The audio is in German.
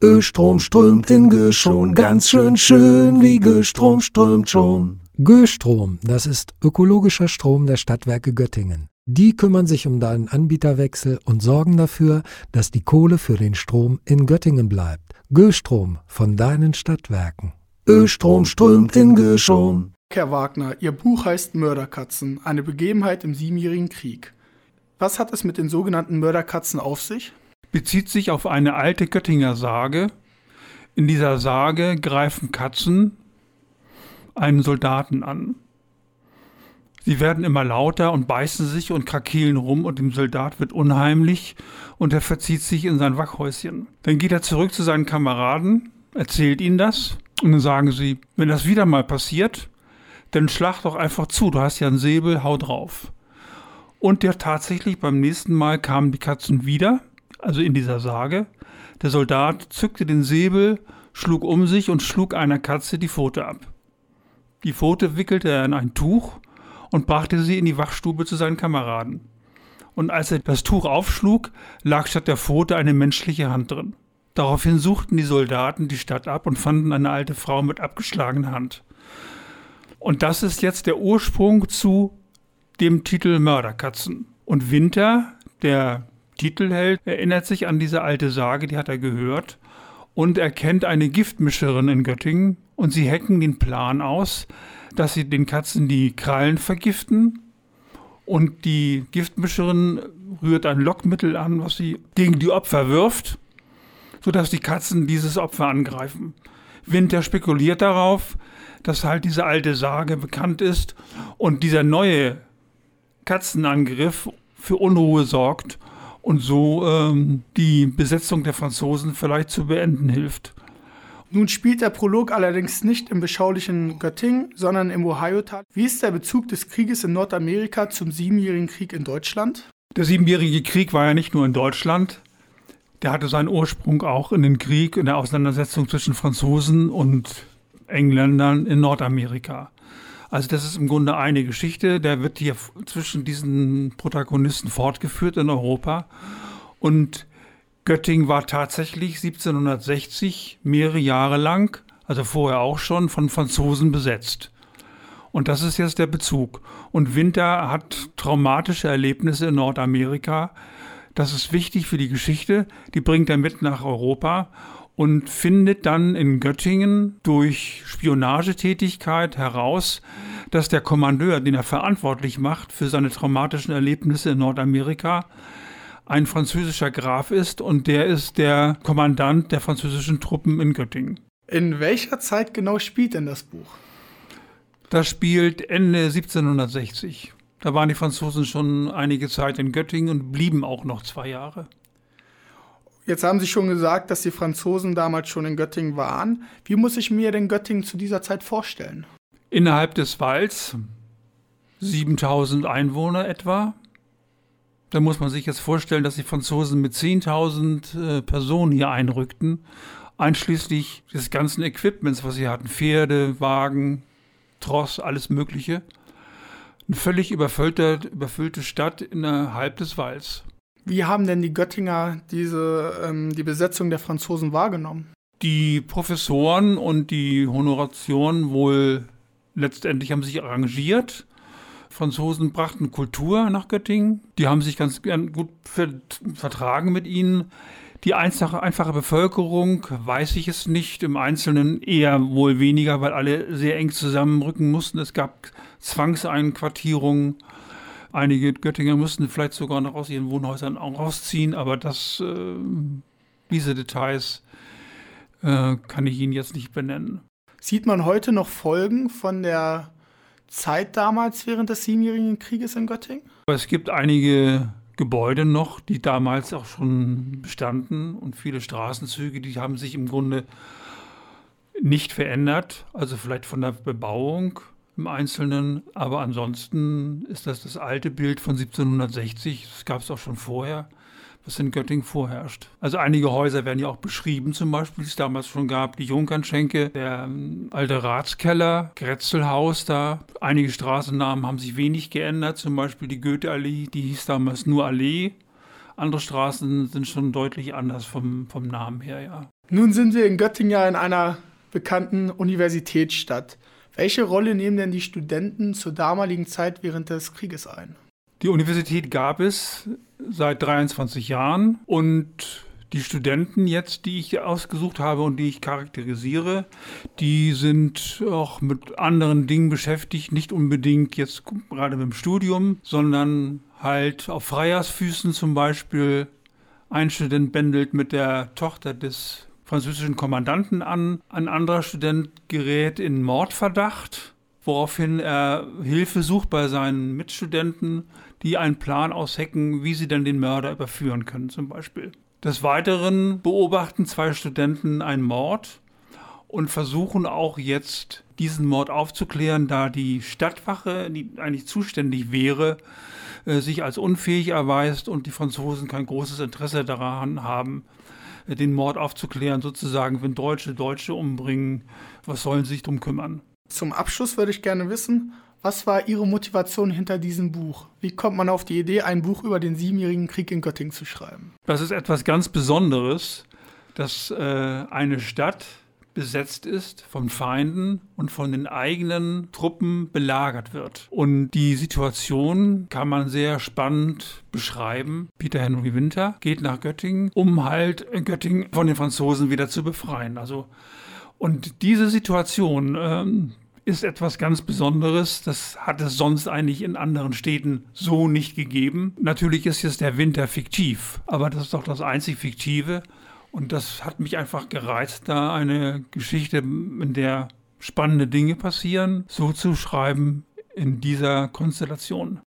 Östrom strömt in Göschon, ganz schön wie Göstrom strömt schon. Göstrom, das ist ökologischer Strom der Stadtwerke Göttingen. Die kümmern sich um deinen Anbieterwechsel und sorgen dafür, dass die Kohle für den Strom in Göttingen bleibt. Göstrom von deinen Stadtwerken. Östrom strömt in Göschon. Herr Wagner, Ihr Buch heißt Mörderkatzen, eine Begebenheit im Siebenjährigen Krieg. Was hat es mit den sogenannten Mörderkatzen auf sich? Bezieht sich auf eine alte Göttinger Sage. In dieser Sage greifen Katzen einen Soldaten an. Sie werden immer lauter und beißen sich und krakeelen rum und dem Soldat wird unheimlich und er verzieht sich in sein Wachhäuschen. Dann geht er zurück zu seinen Kameraden, erzählt ihnen das und dann sagen sie, wenn das wieder mal passiert, dann schlag doch einfach zu, du hast ja einen Säbel, hau drauf. Und ja, tatsächlich beim nächsten Mal kamen die Katzen wieder, also in dieser Sage. Der Soldat zückte den Säbel, schlug um sich und schlug einer Katze die Pfote ab. Die Pfote wickelte er in ein Tuch und brachte sie in die Wachstube zu seinen Kameraden. Und als er das Tuch aufschlug, lag statt der Pfote eine menschliche Hand drin. Daraufhin suchten die Soldaten die Stadt ab und fanden eine alte Frau mit abgeschlagener Hand. Und das ist jetzt der Ursprung zu dem Titel Mörderkatzen. Und Winter, der Titelheld, erinnert sich an diese alte Sage, die hat er gehört. Und er kennt eine Giftmischerin in Göttingen und sie hecken den Plan aus, dass sie den Katzen die Krallen vergiften. Und die Giftmischerin rührt ein Lockmittel an, was sie gegen die Opfer wirft, sodass die Katzen dieses Opfer angreifen. Winter spekuliert darauf, dass halt diese alte Sage bekannt ist und dieser neue Katzenangriff für Unruhe sorgt und so die Besetzung der Franzosen vielleicht zu beenden hilft. Nun spielt der Prolog allerdings nicht im beschaulichen Göttingen, sondern im Ohiotal. Wie ist der Bezug des Krieges in Nordamerika zum Siebenjährigen Krieg in Deutschland? Der Siebenjährige Krieg war ja nicht nur in Deutschland. Der hatte seinen Ursprung auch in den Krieg, in der Auseinandersetzung zwischen Franzosen und Engländern in Nordamerika. Also das ist im Grunde eine Geschichte, der wird hier zwischen diesen Protagonisten fortgeführt in Europa. Und Göttingen war tatsächlich 1760 mehrere Jahre lang, also vorher auch schon, von Franzosen besetzt. Und das ist jetzt der Bezug. Und Winter hat traumatische Erlebnisse in Nordamerika. Das ist wichtig für die Geschichte. Die bringt er mit nach Europa und findet dann in Göttingen durch Spionagetätigkeit heraus, dass der Kommandeur, den er verantwortlich macht für seine traumatischen Erlebnisse in Nordamerika, ein französischer Graf ist und der ist der Kommandant der französischen Truppen in Göttingen. In welcher Zeit genau spielt denn das Buch? Das spielt Ende 1760. Da waren die Franzosen schon einige Zeit in Göttingen und blieben auch noch 2 Jahre. Jetzt haben Sie schon gesagt, dass die Franzosen damals schon in Göttingen waren. Wie muss ich mir denn Göttingen zu dieser Zeit vorstellen? Innerhalb des Walds 7.000 Einwohner etwa. Da muss man sich jetzt vorstellen, dass die Franzosen mit 10.000 Personen hier einrückten, einschließlich des ganzen Equipments, was sie hatten. Pferde, Wagen, Tross, alles Mögliche. Eine völlig überfüllte Stadt innerhalb des Walds. Wie haben denn die Göttinger die Besetzung der Franzosen wahrgenommen? Die Professoren und die Honoratioren wohl letztendlich haben sich arrangiert. Franzosen brachten Kultur nach Göttingen. Die haben sich ganz gern gut vertragen mit ihnen. Die einfache Bevölkerung, weiß ich es nicht, im Einzelnen eher wohl weniger, weil alle sehr eng zusammenrücken mussten. Es gab Zwangseinquartierungen. Einige Göttinger mussten vielleicht sogar noch aus ihren Wohnhäusern auch rausziehen, aber diese Details kann ich Ihnen jetzt nicht benennen. Sieht man heute noch Folgen von der Zeit damals während des Siebenjährigen Krieges in Göttingen? Es gibt einige Gebäude noch, die damals auch schon bestanden und viele Straßenzüge, die haben sich im Grunde nicht verändert, also vielleicht von der Bebauung im Einzelnen, aber ansonsten ist das alte Bild von 1760, das gab es auch schon vorher, was in Göttingen vorherrscht. Also einige Häuser werden ja auch beschrieben, zum Beispiel, die es damals schon gab, die Junkernschenke, der alte Ratskeller, Grätzelhaus da. Einige Straßennamen haben sich wenig geändert, zum Beispiel die Goethe-Allee, die hieß damals nur Allee, Andere Straßen sind schon deutlich anders vom Namen her, ja. Nun sind wir in Göttingen ja in einer bekannten Universitätsstadt. Welche Rolle nehmen denn die Studenten zur damaligen Zeit während des Krieges ein? Die Universität gab es seit 23 Jahren und die Studenten jetzt, die ich ausgesucht habe und die ich charakterisiere, die sind auch mit anderen Dingen beschäftigt, nicht unbedingt jetzt gerade mit dem Studium, sondern halt auf Freiersfüßen zum Beispiel. Ein Student bändelt mit der Tochter des französischen Kommandanten an, ein anderer Student gerät in Mordverdacht, woraufhin er Hilfe sucht bei seinen Mitstudenten, die einen Plan aushecken, wie sie dann den Mörder überführen können zum Beispiel. Des Weiteren beobachten 2 Studenten einen Mord und versuchen auch jetzt diesen Mord aufzuklären, da die Stadtwache, die eigentlich zuständig wäre, sich als unfähig erweist und die Franzosen kein großes Interesse daran haben, den Mord aufzuklären, sozusagen, wenn Deutsche umbringen, was sollen sie sich drum kümmern? Zum Abschluss würde ich gerne wissen, was war Ihre Motivation hinter diesem Buch? Wie kommt man auf die Idee, ein Buch über den 7-jährigen Krieg in Göttingen zu schreiben? Das ist etwas ganz Besonderes, dass eine Stadt besetzt ist von Feinden und von den eigenen Truppen belagert wird. Und die Situation kann man sehr spannend beschreiben. Peter Henry Winter geht nach Göttingen, um halt Göttingen von den Franzosen wieder zu befreien. Und diese Situation ist etwas ganz Besonderes. Das hat es sonst eigentlich in anderen Städten so nicht gegeben. Natürlich ist jetzt der Winter fiktiv, aber das ist doch das einzig Fiktive. Und das hat mich einfach gereizt, da eine Geschichte, in der spannende Dinge passieren, so zu schreiben in dieser Konstellation.